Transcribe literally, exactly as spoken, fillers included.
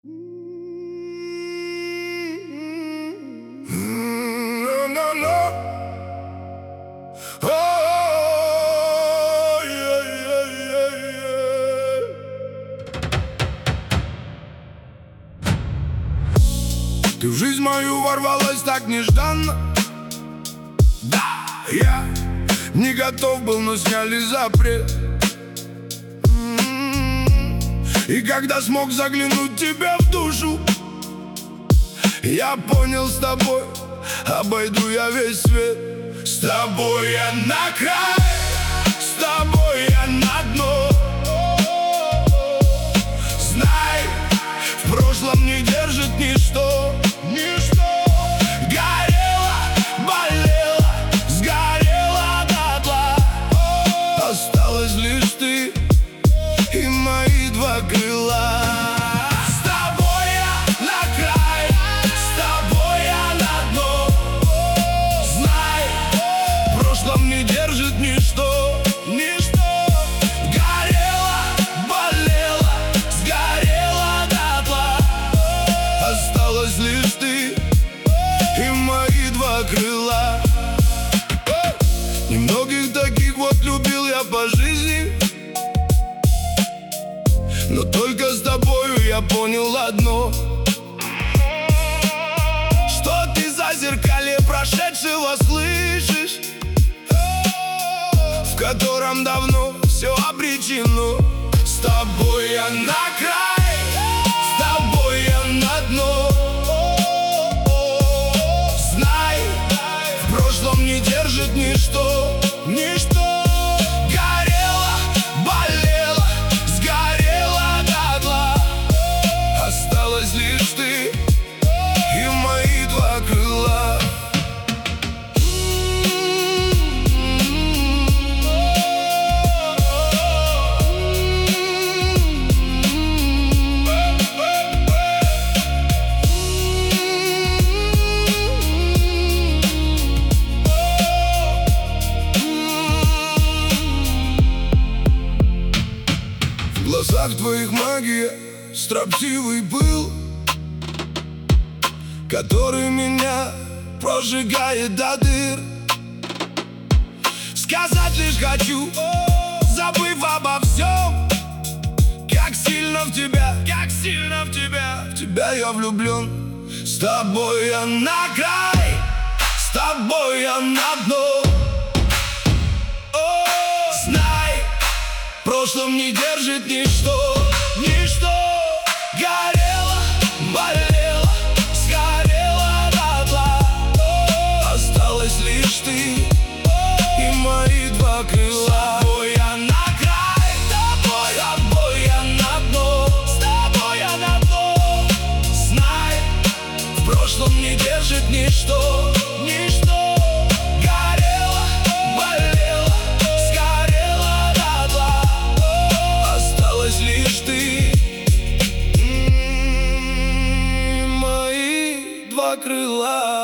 Ты в жизнь мою ворвалась так нежданно. Да, я не готов был, но сняли запрет. И когда смог заглянуть тебе в душу, я понял, с тобой обойду я весь свет. С тобой я на край, с тобой я на дно. Знай, в прошлом не держит ничто. Ничто горело, болело, сгорело дотла. Осталось лишь ты и мои два крыла. С тобой я на край, с тобой я на дно. Знай, в прошлом не держит ничто. Ничто горело, болело, сгорело дотла. Осталось лишь ты и мои два крыла. Немногих таких вот любил я по жизни, но только с тобою я понял одно: что ты за зеркалье прошедшего слышишь, в котором давно все обречено. С тобой я на край, с тобой я на дно. Знай, в прошлом не держит ничто. Ничто горело, болело, сгорело дотла. Осталось лишь ты и мои два крыла. В глазах твоих магия, строптивый пыл, который меня прожигает до дыр. Сказать лишь хочу, забыв обо всем, как сильно в тебя, как сильно в тебя, в тебя я влюблен. С тобой я на край, с тобой я на дно. О, знай, в прошлом не держит ничто. Ничто горело, болело, сгорело дотла. Осталось лишь ты и мои два крыла. С тобой я на край, с тобой, с тобой я на дно. С тобой я на дно. Знай, в прошлом не держит ничто. Ничто горело, болело, сгорело дотла. Осталось лишь ты и мои два крыла.